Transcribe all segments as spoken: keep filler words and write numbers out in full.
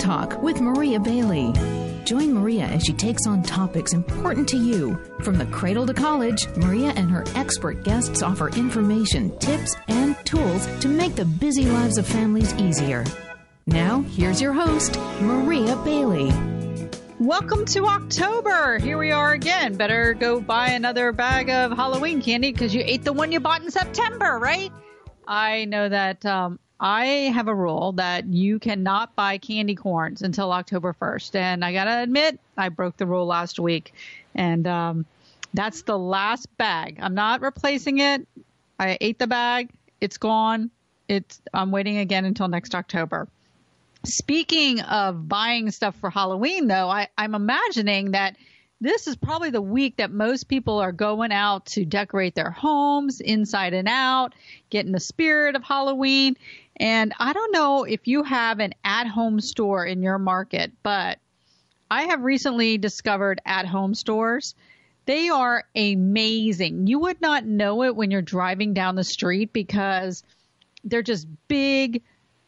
Talk with Maria Bailey. Join Maria as she takes on topics important to you. From the cradle to college, Maria and her expert guests offer information, tips, and tools to make the busy lives of families easier. Now, here's your host, Maria Bailey. Welcome to October. Here we are again. Better go buy another bag of Halloween candy because you ate the one you bought in September, right? I know that um, I have a rule that you cannot buy candy corns until October first. And I got to admit, I broke the rule last week. And um, that's the last bag. I'm not replacing it. I ate the bag. It's gone. It's, I'm waiting again until next October. Speaking of buying stuff for Halloween, though, I, I'm imagining that this is probably the week that most people are going out to decorate their homes inside and out, get in the spirit of Halloween. And I don't know if you have an at-home store in your market, but I have recently discovered at-home stores. They are amazing. You would not know it when you're driving down the street because they're just big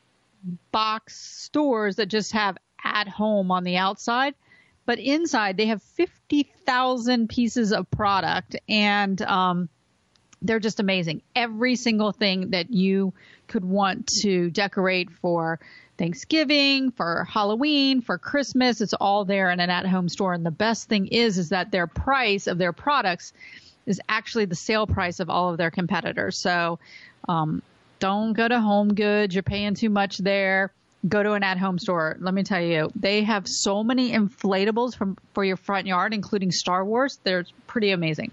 box stores that just have at home on the outside. But inside, they have fifty thousand pieces of product, and um, they're just amazing. Every single thing that you could want to decorate for Thanksgiving, for Halloween, for Christmas, it's all there in an at-home store. And the best thing is, is that their price of their products is actually the sale price of all of their competitors. So um, don't go to Home Goods. You're paying too much there. Go to an at-home store. Let me tell you, they have so many inflatables from for your front yard, including Star Wars. They're pretty amazing.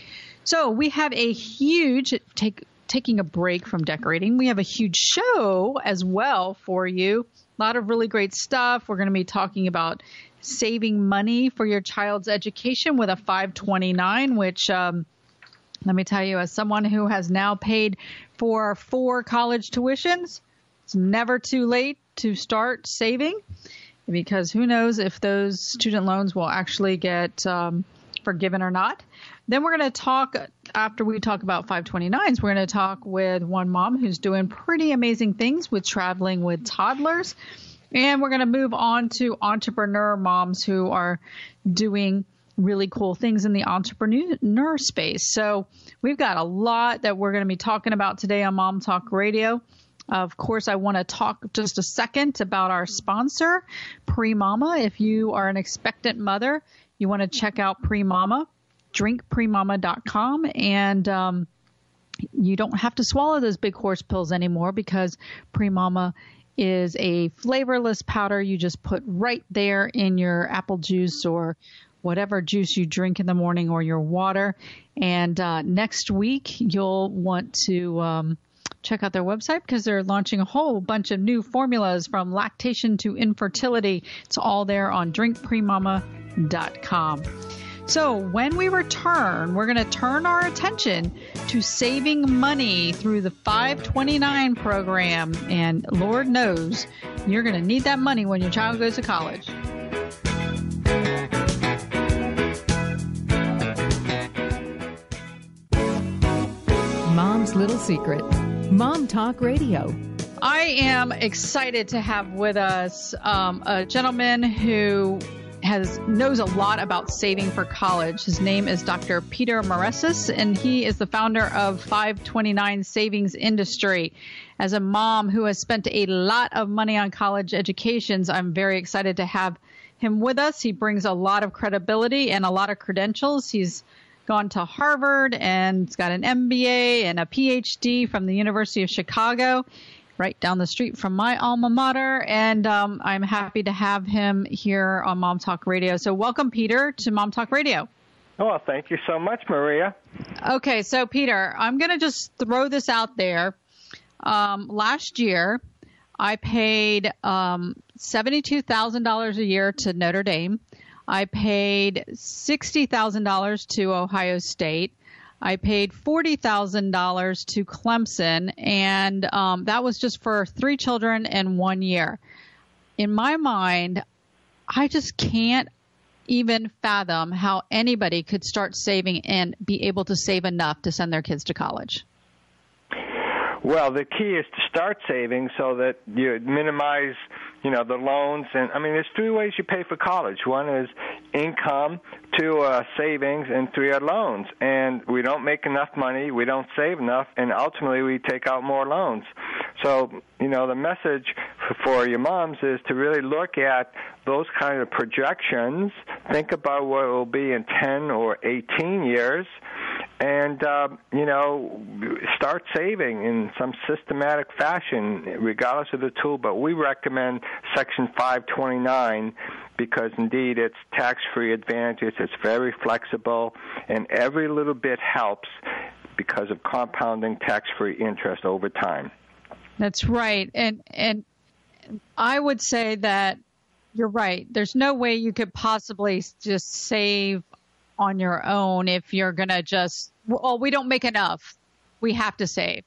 So we have a huge, take, taking a break from decorating, we have a huge show as well for you. A lot of really great stuff. We're going to be talking about saving money for your child's education with a five twenty-nine, which um, let me tell you, as someone who has now paid for four college tuitions, it's never too late to start saving, because who knows if those student loans will actually get um, forgiven or not. Then we're going to talk, after we talk about five twenty-nines, we're going to talk with one mom who's doing pretty amazing things with traveling with toddlers. And we're going to move on to entrepreneur moms who are doing really cool things in the entrepreneur space. So we've got a lot that we're going to be talking about today on Mom Talk Radio. Of course, I want to talk just a second about our sponsor, PreMama. If you are an expectant mother, you want to check out PreMama, drink pre mama dot com. And um, you don't have to swallow those big horse pills anymore, because PreMama is a flavorless powder you just put right there in your apple juice or whatever juice you drink in the morning, or your water. And uh, next week, you'll want to um, check out their website, because they're launching a whole bunch of new formulas from lactation to infertility. It's all there on drink pre mama dot com. So when we return, we're going to turn our attention to saving money through the five twenty-nine program. And Lord knows you're going to need that money when your child goes to college. Mom's Little Secret. Mom Talk Radio. I am excited to have with us um, a gentleman who has knows a lot about saving for college. His name is Doctor Peter Maresis, and he is the founder of five twenty-nine Savings Industry. As a mom who has spent a lot of money on college educations, I'm very excited to have him with us. He brings a lot of credibility and a lot of credentials. He's gone to Harvard and he's got an M B A and a P H D from the University of Chicago, right down the street from my alma mater. And um, I'm happy to have him here on Mom Talk Radio. So welcome, Peter, to Mom Talk Radio. Oh, well, thank you so much, Maria. Okay, so Peter, I'm going to just throw this out there. Um, last year, I paid um, seventy-two thousand dollars a year to Notre Dame. I paid sixty thousand dollars to Ohio State. I paid forty thousand dollars to Clemson, and um, that was just for three children in one year. In my mind, I just can't even fathom how anybody could start saving and be able to save enough to send their kids to college. Well, the key is to start saving so that you minimize, you know, the loans. And I mean, there's three ways you pay for college. One is income, two are savings, and three are loans. And we don't make enough money, we don't save enough, and ultimately we take out more loans. So, you know, the message for your moms is to really look at those kind of projections, think about what it will be in ten or eighteen years, and, uh, you know, start saving in some systematic fashion, regardless of the tool. But we recommend Section five twenty-nine because, indeed, it's tax-free advantages, it's very flexible, and every little bit helps because of compounding tax-free interest over time. That's right. And and I would say that you're right. There's no way you could possibly just save on your own if you're going to just, oh, we don't make enough. We have to save.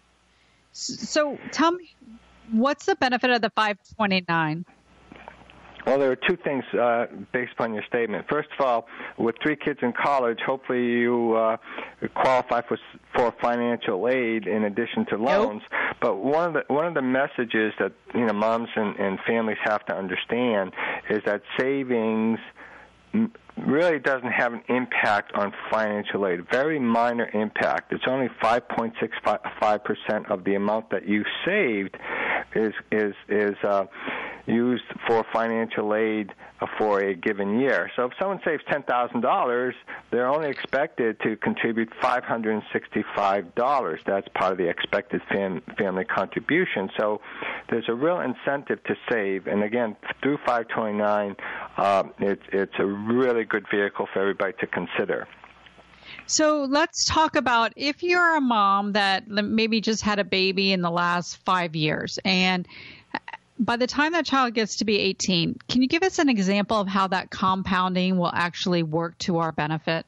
So tell me, what's the benefit of the five twenty-nine? Well, there are two things uh, based upon your statement. First of all, with three kids in college, hopefully you uh, qualify for for financial aid in addition to loans. Nope. But one of the one of the messages that you know moms and, and families have to understand is that savings really doesn't have an impact on financial aid. Very minor impact. It's only five point six five percent of the amount that you saved is is is. Uh, used for financial aid for a given year. So if someone saves ten thousand dollars, they're only expected to contribute five hundred sixty-five dollars. That's part of the expected fam- family contribution. So there's a real incentive to save. And again, through five twenty-nine, uh, it's, it's a really good vehicle for everybody to consider. So let's talk about if you're a mom that maybe just had a baby in the last five years and by the time that child gets to be eighteen, can you give us an example of how that compounding will actually work to our benefit?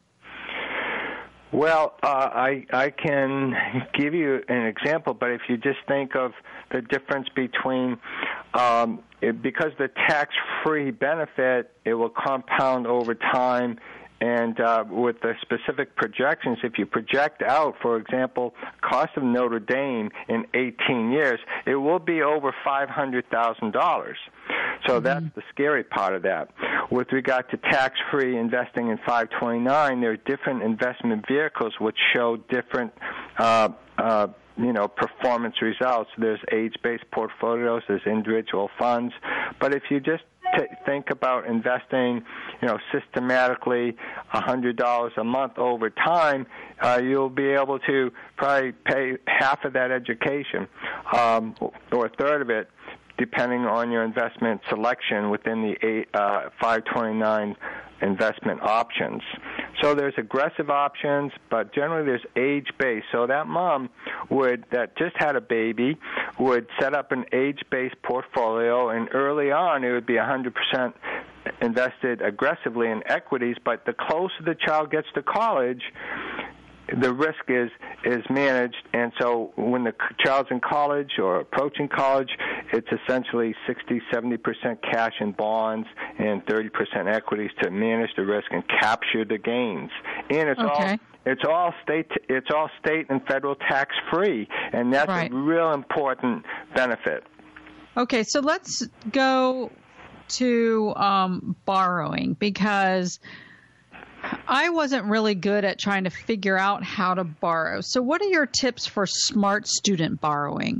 Well, uh, I I can give you an example, but if you just think of the difference between, um, it, because the tax-free benefit, it will compound over time. And uh, with the specific projections, if you project out, for example, cost of Notre Dame in eighteen years, it will be over five hundred thousand dollars. So mm-hmm. that's the scary part of that. With regard to tax-free investing in five twenty-nine, there are different investment vehicles which show different uh, uh, you know, performance results. There's age-based portfolios, there's individual funds. But if you just t- think about investing, you know, systematically one hundred dollars a month over time, uh, you'll be able to probably pay half of that education um, or a third of it, depending on your investment selection within the uh, five twenty-nine investment options. So there's aggressive options, but generally there's age-based. So that mom would that just had a baby would set up an age-based portfolio, and early on it would be one hundred percent invested aggressively in equities, but the closer the child gets to college, the risk is is managed, and so when the child's in college or approaching college, it's essentially sixty, seventy percent cash and bonds and thirty percent equities to manage the risk and capture the gains. And it's okay. all it's all state it's all state and federal tax free, and that's right. a real important benefit. Okay, so let's go to um, borrowing, because I wasn't really good at trying to figure out how to borrow. So what are your tips for smart student borrowing?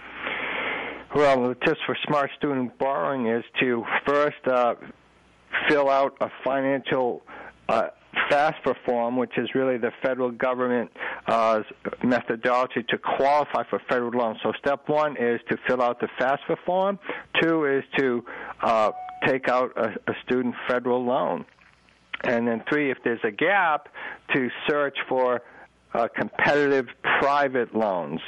Well, the tips for smart student borrowing is to first uh, fill out a financial uh, FAFSA form, which is really the federal government uh, methodology to qualify for federal loans. So step one is to fill out the FAFSA form. Two is to uh, take out a, a student federal loan. And then three, if there's a gap, to search for uh, competitive private loans.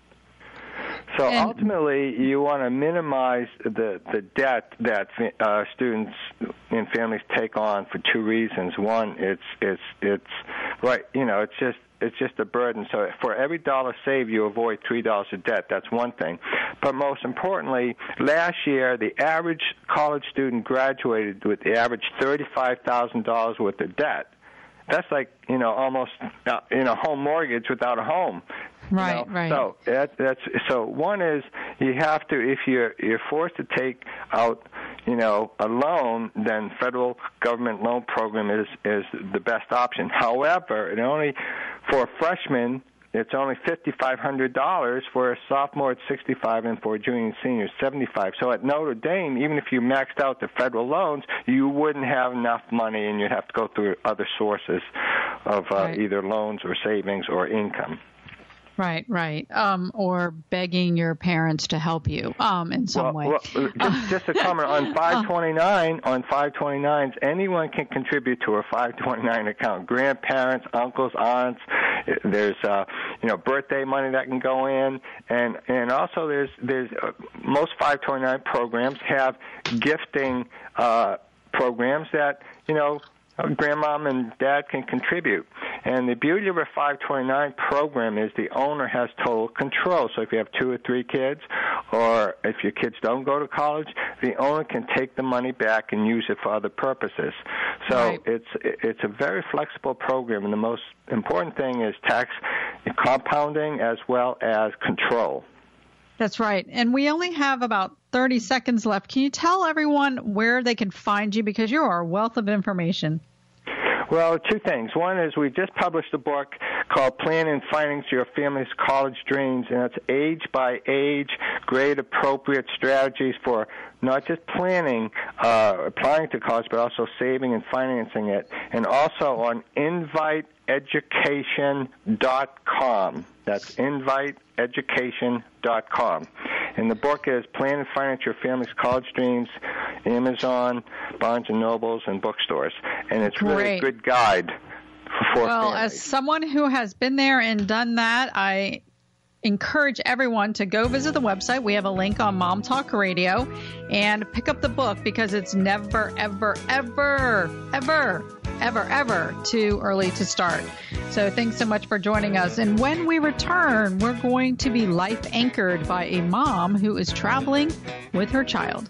So and ultimately, you want to minimize the, the debt that uh, students and families take on for two reasons. One, it's it's it's right, you know, it's just it's just a burden. So for every dollar saved, you avoid three dollars of debt. That's one thing. But most importantly, last year, the average college student graduated with the average thirty-five thousand dollars worth of debt. That's like, you know, almost, uh, you know, home mortgage without a home. Right, you know? right. So that, that's so. One is you have to, if you're you're forced to take out, you know, a loan, then federal government loan program is is the best option. However, it only for a freshman, it's only fifty-five hundred dollars. For a sophomore, it's sixty-five dollars, and for a junior and senior, seventy-five dollars. So at Notre Dame, even if you maxed out the federal loans, you wouldn't have enough money, and you'd have to go through other sources of uh, right. either loans or savings or income. Right, right. Um, or begging your parents to help you um, in some well, way. Well, just, just a comment on five twenty-nine. On five twenty-nines, anyone can contribute to a five twenty-nine account. Grandparents, uncles, aunts. There's uh, you know birthday money that can go in, and and also there's there's uh, most five twenty-nine programs have gifting uh, programs that you know. Grandmom and dad can contribute. And the beauty of a five twenty-nine program is the owner has total control. So if you have two or three kids, or if your kids don't go to college, the owner can take the money back and use it for other purposes. So right. it's it's a very flexible program, and the most important thing is tax compounding as well as control. That's right. And we only have about thirty seconds left. Can you tell everyone where they can find you? Because you are a wealth of information. Well, two things. One is we just published a book called Plan and Finance Your Family's College Dreams, and it's age by age, grade appropriate strategies for not just planning, uh, applying to college, but also saving and financing it. And also on invite education dot com. That's invite education dot com. And the book is Plan and Finance Your Family's College Dreams, Amazon, Barnes and Nobles, and bookstores. And it's really Great. a good guide for Well, families. as someone who has been there and done that, I encourage everyone to go visit the website. We have a link on Mom Talk Radio, and pick up the book, because it's never, ever, ever, ever, ever, ever too early to start. So thanks so much for joining us. And when we return, we're going to be life anchored by a mom who is traveling with her child.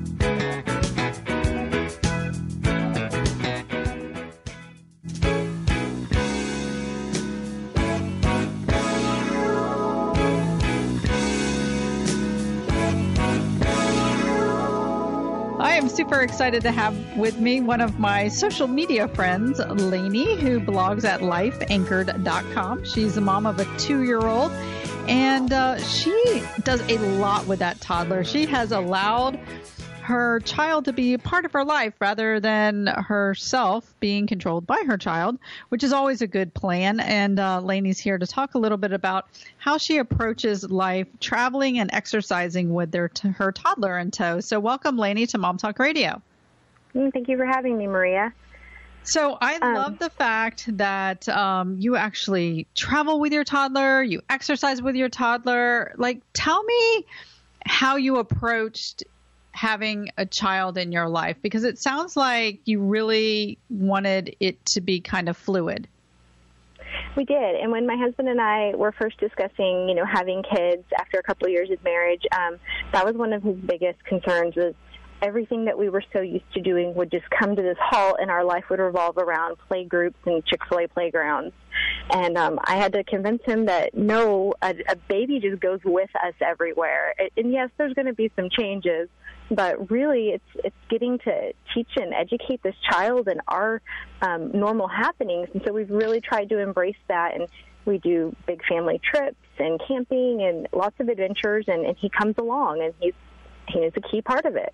I am super excited to have with me one of my social media friends, Lainey, who blogs at life anchored dot com. She's the mom of a two-year-old, and uh, she does a lot with that toddler. She has allowed her child to be a part of her life rather than herself being controlled by her child, which is always a good plan. And uh, Lainey's here to talk a little bit about how she approaches life, traveling and exercising with their t- her toddler in tow. So welcome, Lainey, to Mom Talk Radio. Thank you for having me, Maria. So I Um, love the fact that um, you actually travel with your toddler, you exercise with your toddler. Like, tell me how you approached having a child in your life, because it sounds like you really wanted it to be kind of fluid. We did. And when my husband and I were first discussing, you know, having kids after a couple of years of marriage, um, that was one of his biggest concerns, was everything that we were so used to doing would just come to this halt, and our life would revolve around play groups and Chick-fil-A playgrounds. And um, I had to convince him that, no, a, a baby just goes with us everywhere. And yes, there's going to be some changes, but really it's it's getting to teach and educate this child and our um, normal happenings. And so we've really tried to embrace that, and we do big family trips and camping and lots of adventures, and, and he comes along, and he's he is a key part of it.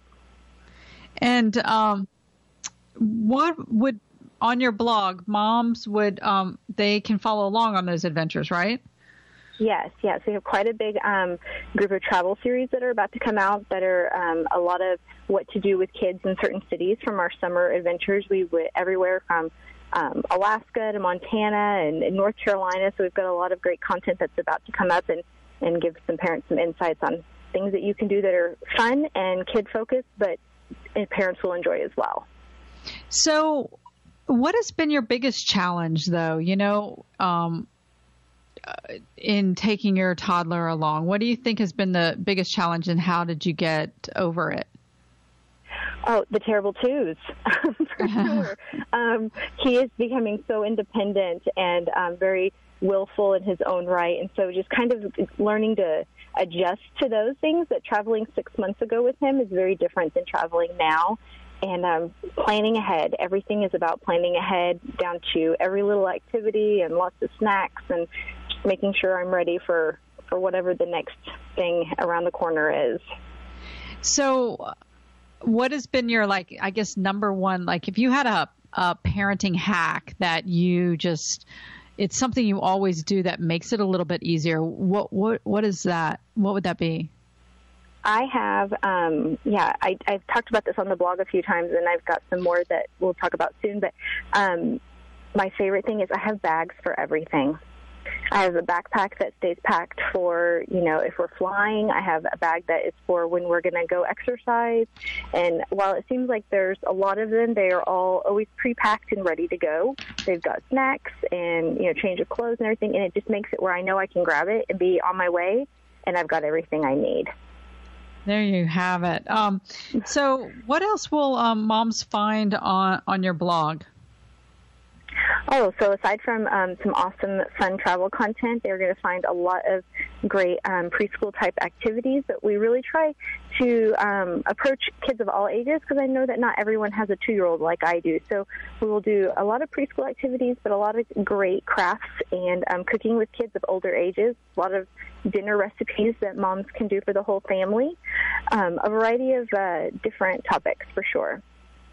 And um, what would, on your blog, moms would, um, they can follow along on those adventures, right? Yes, yes. We have quite a big um, group of travel series that are about to come out that are um, a lot of what to do with kids in certain cities from our summer adventures. We went everywhere from um, Alaska to Montana and, and North Carolina. So we've got a lot of great content that's about to come up and, and give some parents some insights on things that you can do that are fun and kid-focused, but parents will enjoy as well. So what has been your biggest challenge, though, you know, um, in taking your toddler along? What do you think has been the biggest challenge, and how did you get over it? Oh, the terrible twos, for sure. Um, he is becoming so independent and um, very willful in his own right, and so just kind of learning to adjust to those things. That traveling six months ago with him is very different than traveling now. And um, planning ahead. Everything is about planning ahead, down to every little activity and lots of snacks, and just making sure I'm ready for, for whatever the next thing around the corner is. So what has been your, like, I guess, number one, like if you had a, a parenting hack that you just, it's something you always do that makes it a little bit easier, what what what is that? What would that be? I have, um, yeah, I, I've talked about this on the blog a few times, and I've got some more that we'll talk about soon, but um, my favorite thing is I have bags for everything. I have a backpack that stays packed for, you know, if we're flying. I have a bag that is for when we're going to go exercise. And while it seems like there's a lot of them, they are all always pre-packed and ready to go. They've got snacks and, you know, change of clothes and everything, and it just makes it where I know I can grab it and be on my way, and I've got everything I need. There you have it. Um, so what else will um, moms find on, on your blog? Oh, so aside from um, some awesome, fun travel content, they're going to find a lot of great um, preschool-type activities. But we really try to um, approach kids of all ages, because I know that not everyone has a two-year-old like I do. So we will do a lot of preschool activities, but a lot of great crafts and um, cooking with kids of older ages, a lot of dinner recipes that moms can do for the whole family, um, a variety of uh, different topics for sure.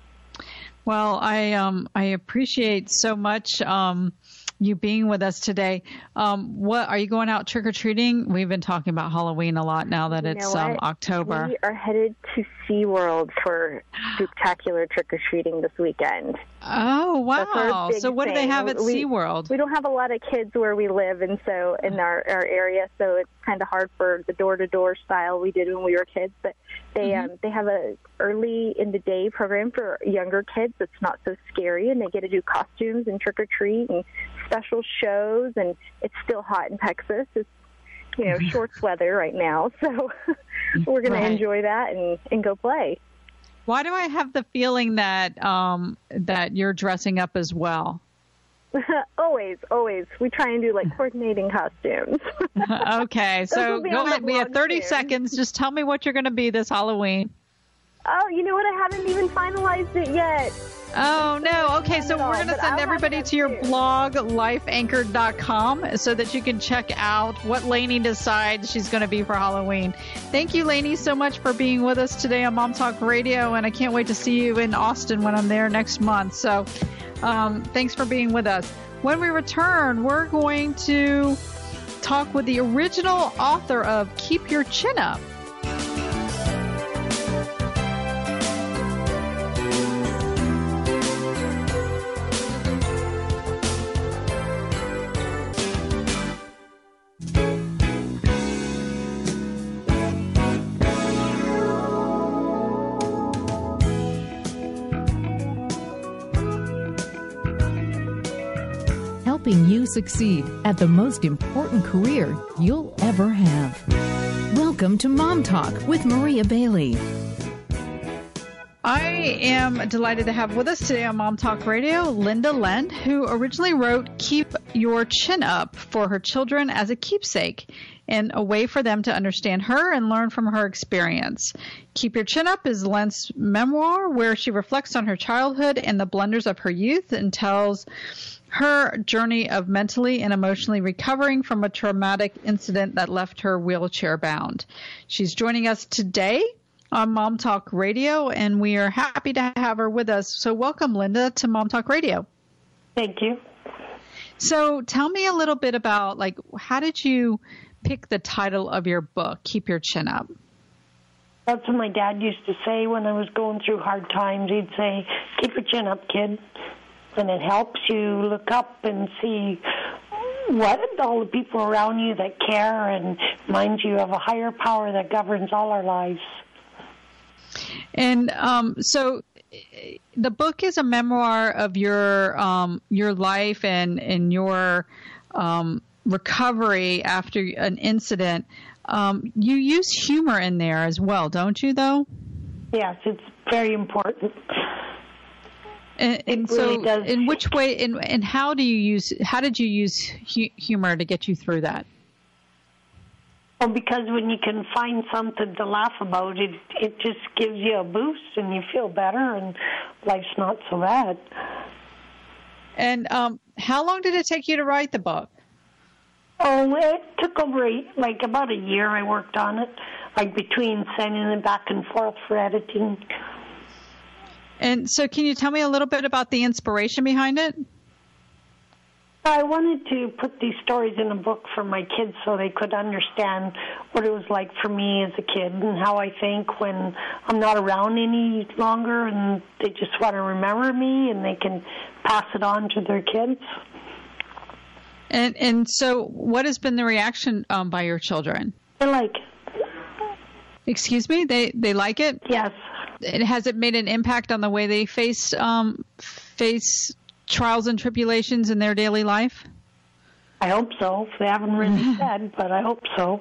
Well, I um I appreciate so much um you being with us today. Um, what are you going out trick or treating? We've been talking about Halloween a lot now that you it's um, October. We are headed to SeaWorld for spectacular trick or treating this weekend. Oh wow! So what thing. do they have at we, SeaWorld? We don't have a lot of kids where we live, and so in our, our area, so it's kind of hard for the door-to-door style we did when we were kids. But they mm-hmm. um, they have a early in the day program for younger kids that's not so scary, and they get to do costumes and trick or treat and special shows. And it's still hot in Texas. It's you know shorts weather right now, so we're going right. to enjoy that and, and go play. Why do I have the feeling that um, that you're dressing up as well? always, always. We try and do like coordinating costumes. Okay, so go ahead. We have thirty soon. seconds. Just tell me what you're going to be this Halloween. Oh, you know what? I haven't even finalized it yet. Oh, no. Okay, so we're going to send everybody to your blog, life anchored dot com, so that you can check out what Lainey decides she's going to be for Halloween. Thank you, Lainey, so much for being with us today on Mom Talk Radio, and I can't wait to see you in Austin when I'm there next month. So um, thanks for being with us. When we return, we're going to talk with the original author of Keep Your Chin Up. Helping you succeed at the most important career you'll ever have. Welcome to Mom Talk with Maria Bailey. I am delighted to have with us today on Mom Talk Radio Linda Lend, who originally wrote Keep Your Chin Up for her children as a keepsake and a way for them to understand her and learn from her experience. Keep Your Chin Up is Lend's memoir where she reflects on her childhood and the blunders of her youth and tells her journey of mentally and emotionally recovering from a traumatic incident that left her wheelchair bound. She's joining us today on Mom Talk Radio, and we are happy to have her with us. So welcome, Linda, to Mom Talk Radio. Thank you. So tell me a little bit about, like, how did you pick the title of your book, Keep Your Chin Up? That's what my dad used to say when I was going through hard times. He'd say, keep your chin up, kid. And it helps you look up and see what all the people around you that care and reminds you of a higher power that governs all our lives. And um, so the book is a memoir of your um, your life and, and your um, recovery after an incident. Um, you use humor in there as well, don't you, though? Yes, it's very important. And, and really so, does. in which way, and and how do you use? How did you use hu- humor to get you through that? Well, because when you can find something to laugh about, it it just gives you a boost, and you feel better, and life's not so bad. And um, how long did it take you to write the book? Oh, it took over a, like about a year. I worked on it, like between sending it back and forth for editing. And so, can you tell me a little bit about the inspiration behind it? I wanted to put these stories in a book for my kids so they could understand what it was like for me as a kid and how I think when I'm not around any longer and they just want to remember me and they can pass it on to their kids. And and so, what has been the reaction um, by your children? They like it. Excuse me? They they like it? Yes. And has it made an impact on the way they face um, face trials and tribulations in their daily life? I hope so. They haven't really said, but I hope so.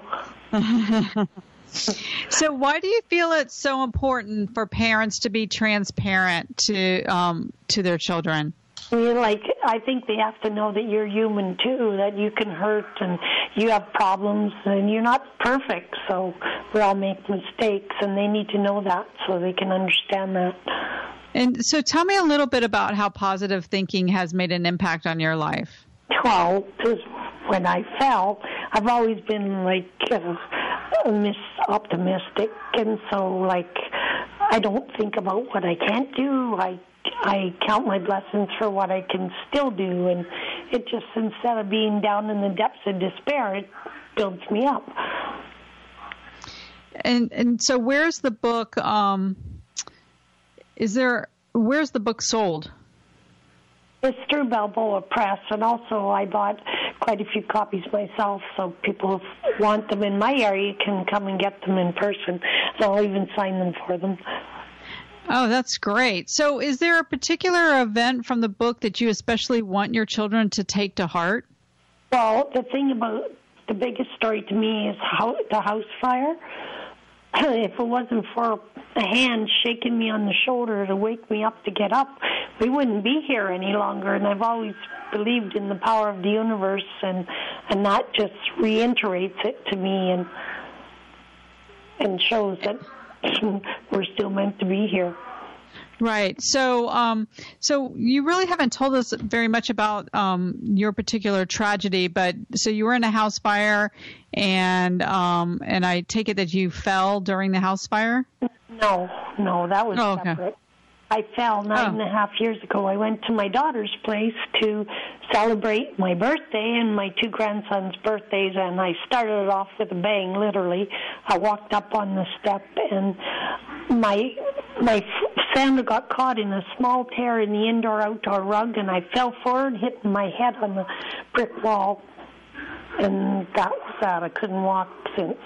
So why do you feel it's so important for parents to be transparent to um, to their children? I mean, like, I think they have to know that you're human, too, that you can hurt and you have problems and you're not perfect, so we all make mistakes, and they need to know that so they can understand that. And so tell me a little bit about how positive thinking has made an impact on your life. Well, because when I fell, I've always been, like, uh, mis- optimistic, and so, like, I don't think about what I can't do. I I count my blessings for what I can still do, and it just, instead of being down in the depths of despair, it builds me up. And and so where's the book, um, is there, where's the book sold? It's through Balboa Press, and also I bought quite a few copies myself, so people who want them in my area can come and get them in person, and I'll even sign them for them. Oh, that's great. So is there a particular event from the book that you especially want your children to take to heart? Well, the thing about the biggest story to me is how, the house fire. If it wasn't for a hand shaking me on the shoulder to wake me up to get up, we wouldn't be here any longer. And I've always believed in the power of the universe, and, and that just reiterates it to me and and shows that we're still meant to be here. Right. So, um, so you really haven't told us very much about um, your particular tragedy, but so you were in a house fire, and um, and I take it that you fell during the house fire? No, no, that was oh, okay. separate. I fell nine oh. and a half years ago. I went to my daughter's place to celebrate my birthday and my two grandsons' birthdays, and I started it off with a bang, literally. I walked up on the step, and my my sandal got caught in a small tear in the indoor-outdoor rug, and I fell forward, hitting my head on the brick wall, and that was that. I couldn't walk since.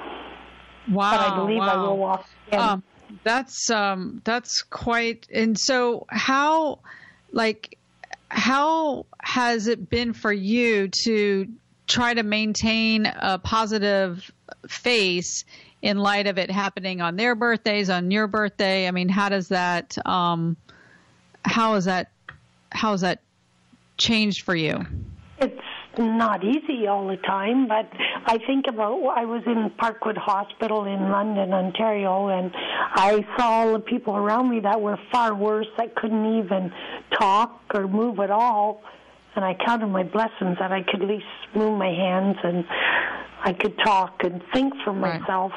Wow. But I believe wow. I will walk again. Um, That's um that's quite, and so how like how has it been for you to try to maintain a positive face in light of it happening on their birthdays, on your birthday? I mean, how does that um how is that how has that changed for you? It's not easy all the time, but I think about, I was in Parkwood Hospital in London, Ontario, and I saw all the people around me that were far worse, that couldn't even talk or move at all, and I counted my blessings that I could at least move my hands and I could talk and think for myself.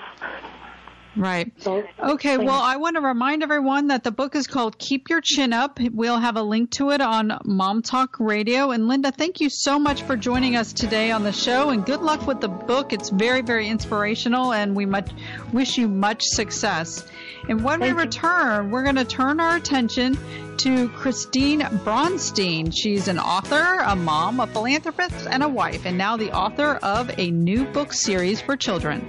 Right. So, okay, well, I want to remind everyone that the book is called Keep Your Chin Up. We'll have a link to it on Mom Talk Radio. And Linda, thank you so much for joining us today on the show, and good luck with the book. It's very, very inspirational, and we much, wish you much success. And when Thank we return, you. we're going to turn our attention to Christine Bronstein. She's an author, a mom, a philanthropist, and a wife, and now the author of a new book series for children.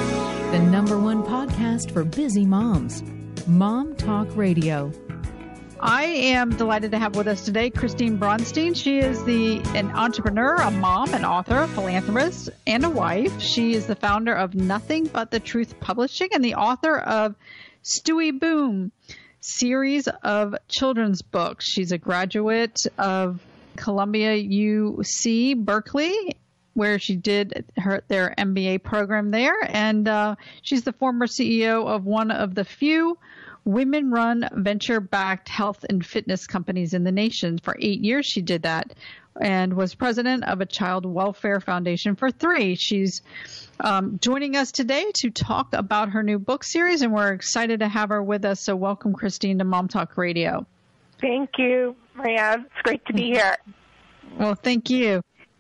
The number one podcast for busy moms, Mom Talk Radio. I am delighted to have with us today Christine Bronstein. She is the an entrepreneur, a mom, an author, a philanthropist, and a wife. She is the founder of Nothing But the Truth Publishing and the author of Stewie Boom series of children's books. She's a graduate of Columbia U C Berkeley, where she did her their M B A program there, and uh, she's the former C E O of one of the few women-run venture-backed health and fitness companies in the nation. For eight years, she did that and was president of a child welfare foundation for three. She's um, joining us today to talk about her new book series, and we're excited to have her with us. So welcome, Christine, to Mom Talk Radio. Thank you, Maria. It's great to be here. Well, thank you.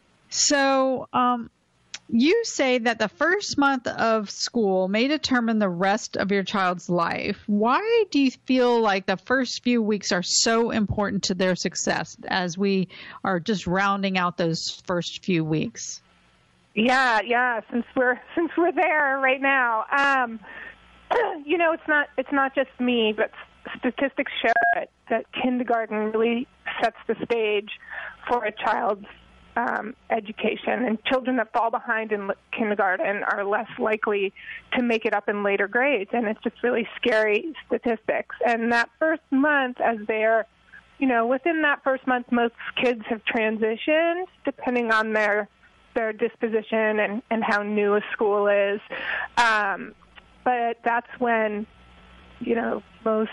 So um, you say that the first month of school may determine the rest of your child's life. Why do you feel like the first few weeks are so important to their success as we are just rounding out those first few weeks? Yeah, yeah. Since we're since we're there right now, um, you know, it's not it's not just me, but statistics show that, that kindergarten really sets the stage for a child's Um, education, and children that fall behind in kindergarten are less likely to make it up in later grades, and it's just really scary statistics. And that first month, as they're, you know, within that first month, most kids have transitioned depending on their their disposition and, and how new a school is. Um, but that's when, you know, most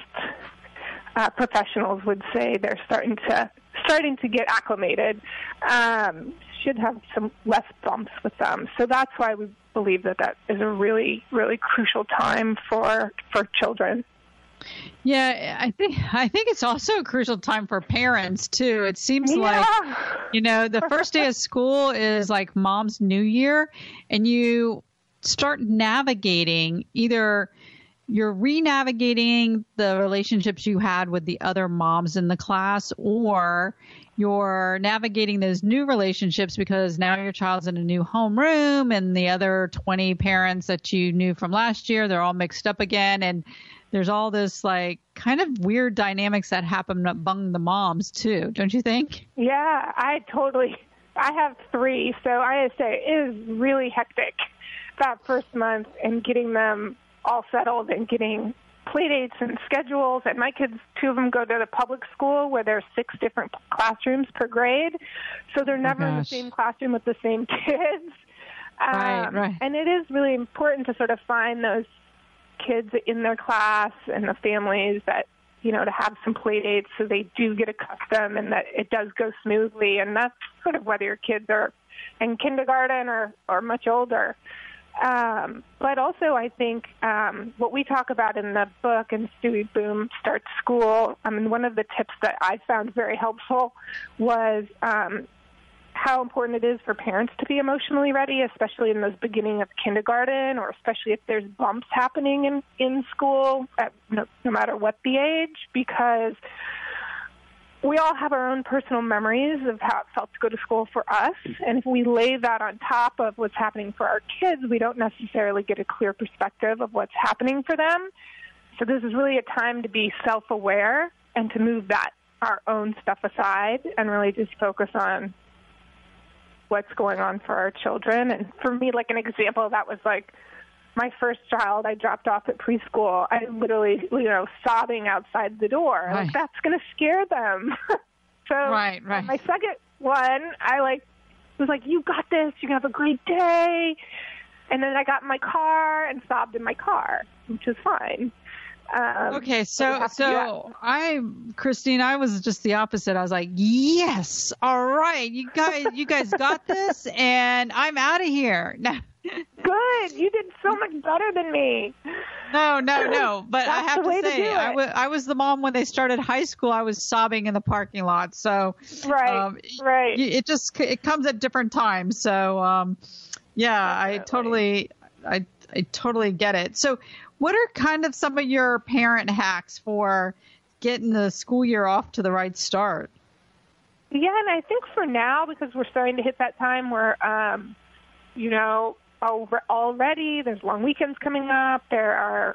uh, professionals would say they're starting to starting to get acclimated, um, should have some less bumps with them. So that's why we believe that that is a really, really crucial time for for children. Yeah, I think I think it's also a crucial time for parents too. It seems yeah. like, you know, the first day of school is like mom's new year, and you start navigating either you're re-navigating the relationships you had with the other moms in the class, or you're navigating those new relationships because now your child's in a new homeroom and the other twenty parents that you knew from last year, they're all mixed up again. And there's all this like kind of weird dynamics that happen among the moms too. Don't you think? Yeah, I totally, I have three. So I say it is really hectic that first month and getting them all settled and getting play dates and schedules. And my kids, two of them go to the public school where there's six different classrooms per grade. So they're never in the same classroom with the same kids. Right, um, right. And it is really important to sort of find those kids in their class and the families that, you know, to have some play dates so they do get accustomed and that it does go smoothly. And that's sort of whether your kids are in kindergarten or, or much older. Um, but also, I think um, what we talk about in the book, and Stewie Boom Starts School, I mean, one of the tips that I found very helpful was um, how important it is for parents to be emotionally ready, especially in those beginning of kindergarten, or especially if there's bumps happening in, in school, at, no, no matter what the age, because we all have our own personal memories of how it felt to go to school for us, and if we lay that on top of what's happening for our kids, we don't necessarily get a clear perspective of what's happening for them. So this is really a time to be self-aware and to move that, our own stuff aside, and really just focus on what's going on for our children. And for me, like an example, that was like my first child I dropped off at preschool. I literally, you know, sobbing outside the door. Right. Like, that's going to scare them. so right, right. my second one, I like was like, you got this. You can have a great day. And then I got in my car and sobbed in my car, which is fine. Um, okay, so so I, Christine, I was just the opposite. I was like, yes, all right, you guys, you guys got this, and I'm out of here. Now, good, you did so much better than me. No, no, no. But I have to say, to I, w- I was the mom when they started high school. I was sobbing in the parking lot. So right, um, right. It just it comes at different times. So um, yeah, Definitely. I totally, I I totally get it. So. What are kind of some of your parent hacks for getting the school year off to the right start? Yeah, and I think for now, because we're starting to hit that time where, um, you know, already there's long weekends coming up. There are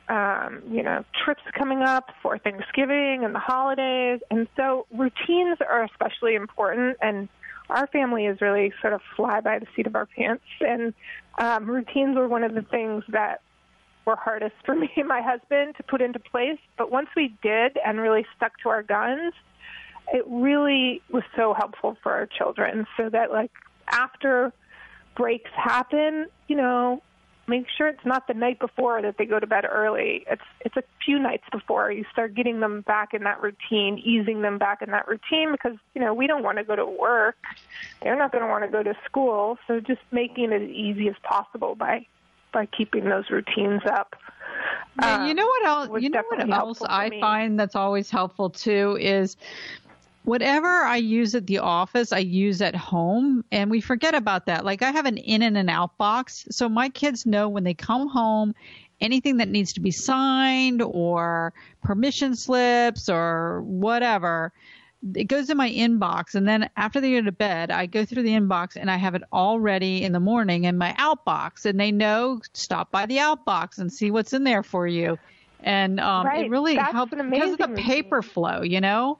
um, you know, trips coming up for Thanksgiving and the holidays. And so routines are especially important. And our family is really sort of fly by the seat of our pants. And um, routines were one of the things that were hardest for me and my husband to put into place. But once we did and really stuck to our guns, it really was so helpful for our children. So that, like, after breaks happen, you know, make sure it's not the night before that they go to bed early. It's it's a few nights before you start getting them back in that routine, easing them back in that routine, because, you know, we don't want to go to work. They're not going to want to go to school. So just making it as easy as possible by by keeping those routines up. Yeah, you know what else? You know what else I find that's always helpful too is whatever I use at the office, I use at home, and we forget about that. Like, I have an in and an out box, so my kids know when they come home, anything that needs to be signed or permission slips or whatever, it goes in my inbox. And then after they go to bed, I go through the inbox and I have it all ready in the morning in my outbox, and they know, stop by the outbox and see what's in there for you. And um, right. it really That's helps because of the paper flow, you know?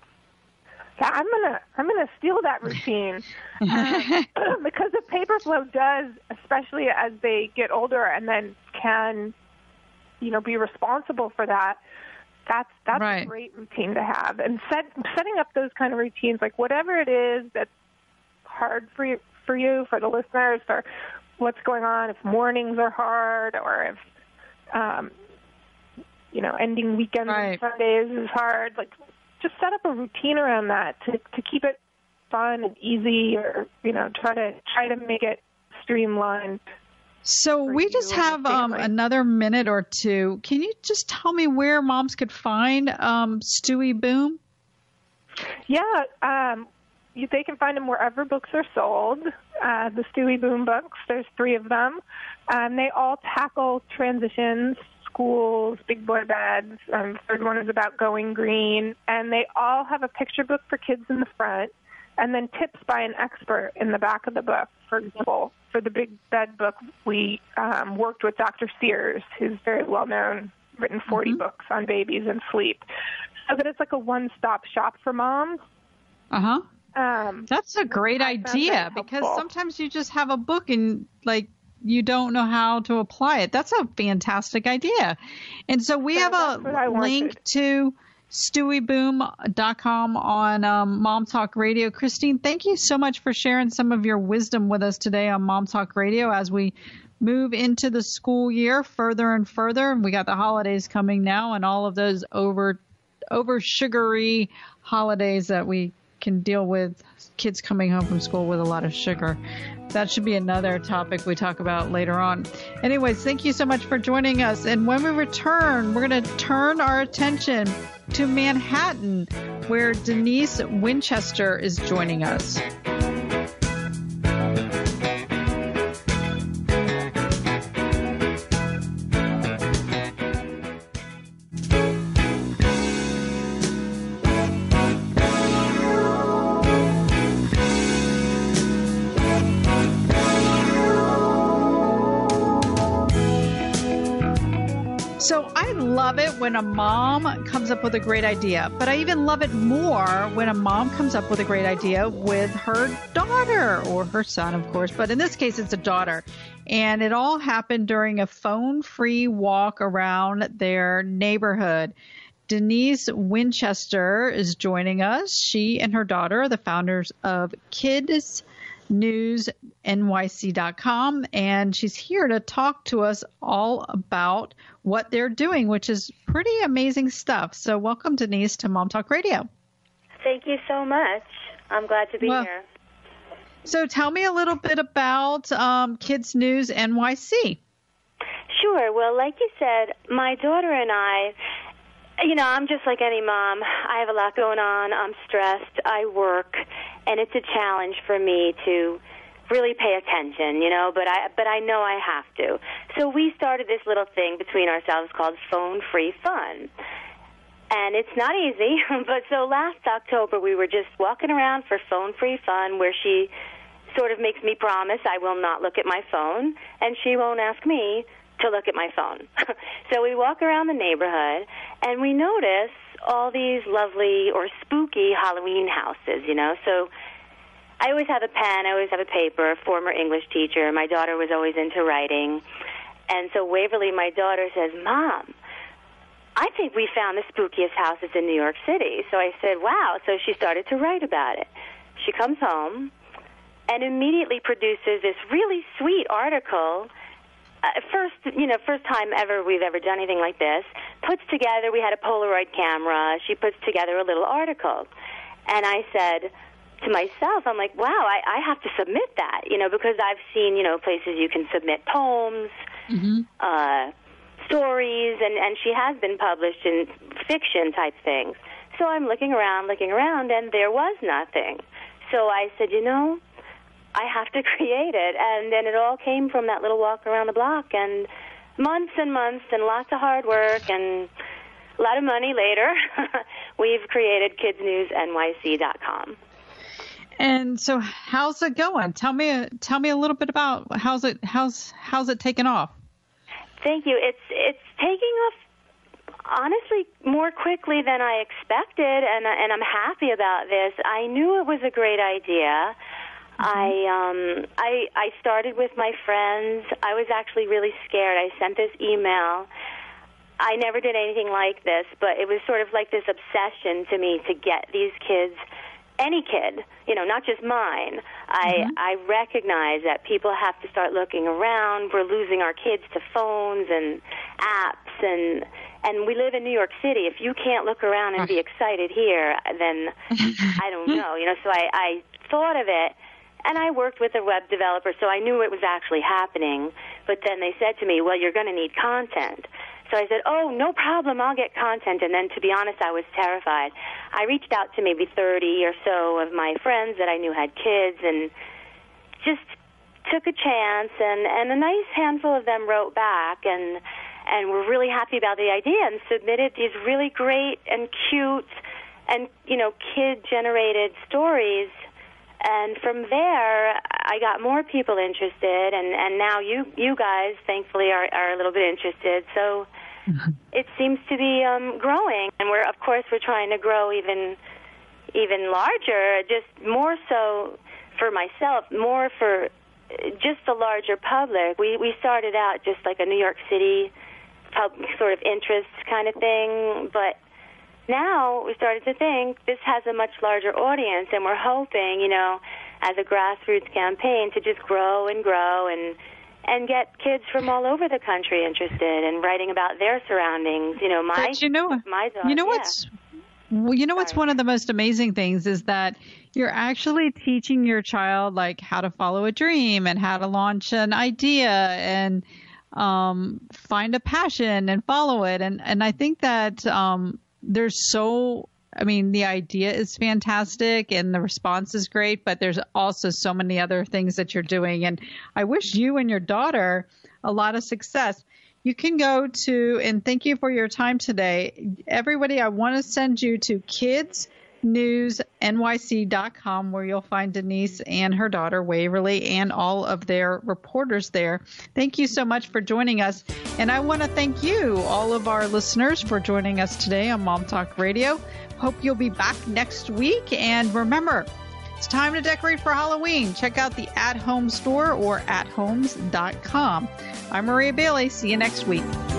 Yeah, I'm gonna I'm gonna steal that routine um, because the paper flow does, especially as they get older and then can, you know, be responsible for that. That's that's right. a great routine to have, and set, setting up those kind of routines, like whatever it is that's hard for you, for you, for the listeners, or what's going on. If mornings are hard, or if um, you know, ending weekends right. and Sundays is hard, like. Just set up a routine around that to, to keep it fun and easy, or, you know, try to try to make it streamlined. So we just have um, another minute or two. Can you just tell me where moms could find um, Stewie Boom? Yeah, um, you, they can find them wherever books are sold. Uh, the Stewie Boom books, there's three of them. Um, they all tackle transitions, schools, big boy beds. Um, the third one is about going green. And they all have a picture book for kids in the front, and then tips by an expert in the back of the book. For example, for the big bed book, we um, worked with Doctor Sears, who's very well-known, written forty mm-hmm. books on babies and sleep, so that it's like a one-stop shop for moms. Uh-huh. Um, That's a great idea, because sometimes you just have a book and, like, you don't know how to apply it. That's a fantastic idea. And so we so have a link to stewie boom dot com on um, Mom Talk Radio. Christine, thank you so much for sharing some of your wisdom with us today on Mom Talk Radio as we move into the school year further and further. We got the holidays coming now, and all of those over over sugary holidays that we can deal with, kids coming home from school with a lot of sugar. That should be another topic we talk about later on. Anyways, thank you so much for joining us. And when we return, we're going to turn our attention to Manhattan, where Denise Winchester is joining us. So I love it when a mom comes up with a great idea, but I even love it more when a mom comes up with a great idea with her daughter or her son, of course. But in this case, it's a daughter. And it all happened during a phone-free walk around their neighborhood. Denise Winchester is joining us. She and her daughter are the founders of Kids News N Y C dot com, and she's here to talk to us all about what they're doing, which is pretty amazing stuff. So welcome, Denise, to Mom Talk Radio. Thank you so much. I'm glad to be well, here. So tell me a little bit about um, Kids News N Y C. Sure. Well, like you said, my daughter and I, you know, I'm just like any mom. I have a lot going on. I'm stressed. I work, and it's a challenge for me to really pay attention, you know, but I but I know I have to. So we started this little thing between ourselves called Phone Free Fun. And it's not easy, but so last October we were just walking around for Phone Free Fun, where she sort of makes me promise I will not look at my phone, and she won't ask me to look at my phone. So we walk around the neighborhood, and we notice all these lovely or spooky Halloween houses, you know. So I always have a pen, I always have a paper, former English teacher. My daughter was always into writing. And so Waverly, my daughter, says, Mom, I think we found the spookiest houses in New York City. So I said, wow. So she started to write about it. She comes home and immediately produces this really sweet article. Uh, first, you know, first time ever we've ever done anything like this. Puts together, we had a Polaroid camera. She puts together a little article. And I said to myself, I'm like, wow, I, I have to submit that, you know, because I've seen, you know, places you can submit poems, mm-hmm. uh, stories, and, and she has been published in fiction type things. So I'm looking around, looking around, and there was nothing. So I said, you know, I have to create it. And then it all came from that little walk around the block, and months and months and lots of hard work and a lot of money later, we've created kids news N Y C dot com. And so how's it going? Tell me tell me a little bit about how's it how's how's it taken off? Thank you. It's it's taking off honestly more quickly than I expected, and and I'm happy about this. I knew it was a great idea. Mm-hmm. I um I I started with my friends. I was actually really scared. I sent this email. I never did anything like this, but it was sort of like this obsession to me to get these kids, any kid, you know, not just mine. I mm-hmm. I recognize that people have to start looking around. We're losing our kids to phones and apps, and and we live in New York City. If you can't look around and be excited here, then I don't know, you know. So I, I thought of it, and I worked with a web developer, so I knew it was actually happening. But then they said to me, well, you're going to need content. So I said, oh, no problem, I'll get content. And then, to be honest, I was terrified. I reached out to maybe thirty or so of my friends that I knew had kids and just took a chance, and, and a nice handful of them wrote back and and were really happy about the idea and submitted these really great and cute and, you know, kid-generated stories. And from there, I got more people interested, and, and now you you guys, thankfully, are, are a little bit interested. So it seems to be um, growing, and we're of course we're trying to grow even even larger, just more so for myself, more for just the larger public. We we started out just like a New York City pub, sort of interest kind of thing, but now we started to think this has a much larger audience, and we're hoping, you know, as a grassroots campaign to just grow and grow and and get kids from all over the country interested in writing about their surroundings. You know, my but you know, my daughter, you know yeah. what's well, you know what's Sorry. One of the most amazing things is that you're actually teaching your child like how to follow a dream and how to launch an idea and um, find a passion and follow it. And and I think that um, there's so, I mean, the idea is fantastic and the response is great, but there's also so many other things that you're doing. And I wish you and your daughter a lot of success. You can go to, and thank you for your time today. Everybody, I want to send you to kids news N Y C dot com, where you'll find Denise and her daughter Waverly and all of their reporters there. Thank you so much for joining us. And I want to thank you, all of our listeners, for joining us today on Mom Talk Radio. Hope you'll be back next week. And remember, it's time to decorate for Halloween. Check out the At Home store or at homes dot com. I'm Maria Bailey. See you next week.